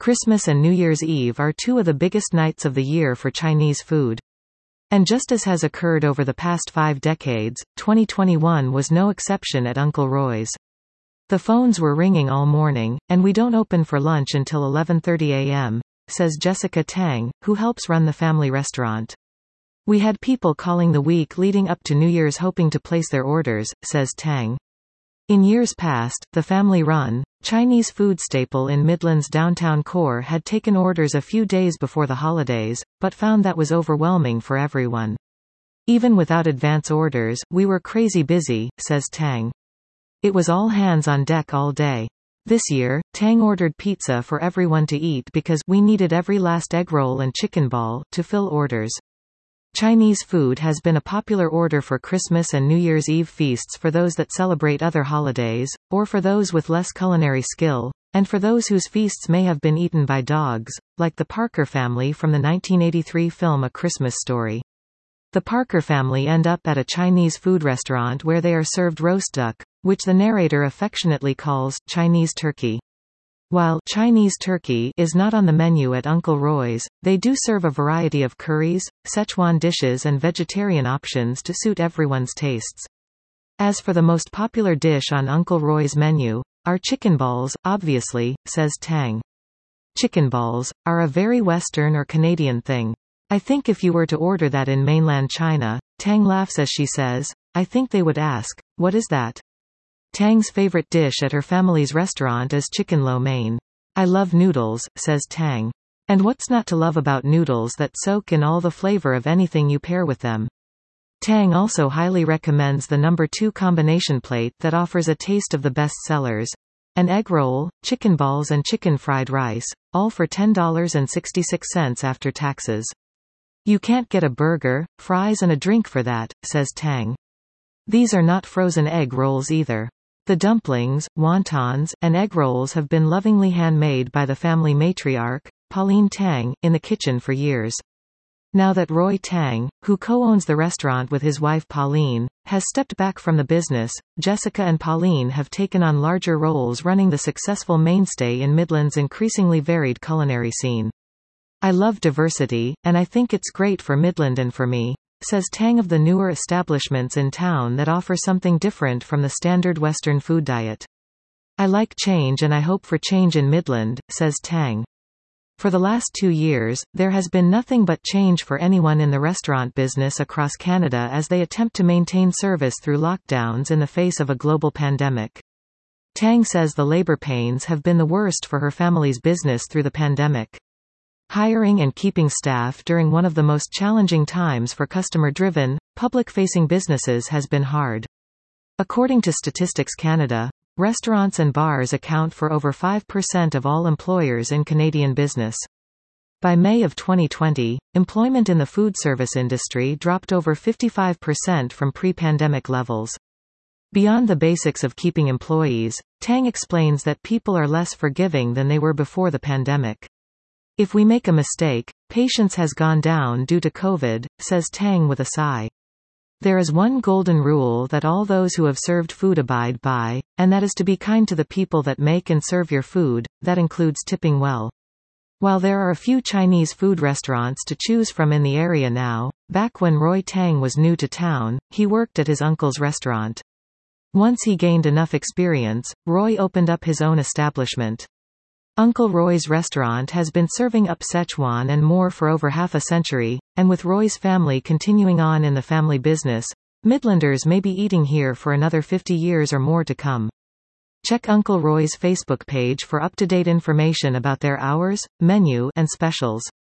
Christmas and New Year's Eve are two of the biggest nights of the year for Chinese food. And just as has occurred over the past 5 decades, 2021 was no exception at Uncle Roy's. The phones were ringing all morning, and we don't open for lunch until 11:30 a.m., says Jessica Tang, who helps run the family restaurant. We had people calling the week leading up to New Year's hoping to place their orders, says Tang. In years past, the family-run, Chinese food staple in Midland's downtown core had taken orders a few days before the holidays, but found that was overwhelming for everyone. Even without advance orders, we were crazy busy, says Tang. It was all hands on deck all day. This year, Tang ordered pizza for everyone to eat because we needed every last egg roll and chicken ball to fill orders. Chinese food has been a popular order for Christmas and New Year's Eve feasts for those that celebrate other holidays, or for those with less culinary skill, and for those whose feasts may have been eaten by dogs, like the Parker family from the 1983 film A Christmas Story. The Parker family end up at a Chinese food restaurant where they are served roast duck, which the narrator affectionately calls Chinese turkey. While Chinese turkey is not on the menu at Uncle Roy's, they do serve a variety of curries, Szechuan dishes and vegetarian options to suit everyone's tastes. As for the most popular dish on Uncle Roy's menu, are chicken balls, obviously, says Tang. Chicken balls are a very Western or Canadian thing. I think if you were to order that in mainland China, Tang laughs as she says, I think they would ask, what is that? Tang's favorite dish at her family's restaurant is chicken lo mein. I love noodles, says Tang. And what's not to love about noodles that soak in all the flavor of anything you pair with them? Tang also highly recommends the No. 2 combination plate that offers a taste of the best sellers. An egg roll, chicken balls and chicken fried rice, all for $10.66 after taxes. You can't get a burger, fries and a drink for that, says Tang. These are not frozen egg rolls either. The dumplings, wontons, and egg rolls have been lovingly handmade by the family matriarch, Pauline Tang, in the kitchen for years. Now that Roy Tang, who co-owns the restaurant with his wife Pauline, has stepped back from the business, Jessica and Pauline have taken on larger roles running the successful mainstay in Midland's increasingly varied culinary scene. I love diversity, and I think it's great for Midland and for me, says Tang of the newer establishments in town that offer something different from the standard Western food diet. I like change and I hope for change in Midland, says Tang. For the last 2 years, there has been nothing but change for anyone in the restaurant business across Canada as they attempt to maintain service through lockdowns in the face of a global pandemic. Tang says the labor pains have been the worst for her family's business through the pandemic. Hiring and keeping staff during one of the most challenging times for customer-driven, public-facing businesses has been hard. According to Statistics Canada, restaurants and bars account for over 5% of all employers in Canadian business. By May of 2020, employment in the food service industry dropped over 55% from pre-pandemic levels. Beyond the basics of keeping employees, Tang explains that people are less forgiving than they were before the pandemic. If we make a mistake, patience has gone down due to COVID, says Tang with a sigh. There is one golden rule that all those who have served food abide by, and that is to be kind to the people that make and serve your food, that includes tipping well. While there are a few Chinese food restaurants to choose from in the area now, back when Roy Tang was new to town, he worked at his uncle's restaurant. Once he gained enough experience, Roy opened up his own establishment. Uncle Roy's restaurant has been serving up Szechuan and more for over half a century, and with Roy's family continuing on in the family business, Midlanders may be eating here for another 50 years or more to come. Check Uncle Roy's Facebook page for up-to-date information about their hours, menu, and specials.